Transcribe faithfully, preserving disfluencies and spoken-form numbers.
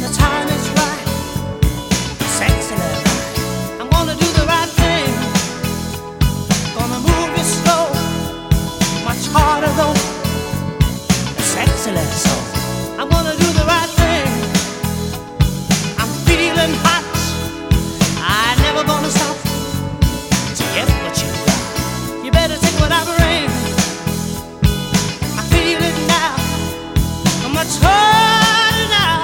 the time is right, sexy right. I'm gonna do the right thing, gonna move you slow, much harder though, sexy so.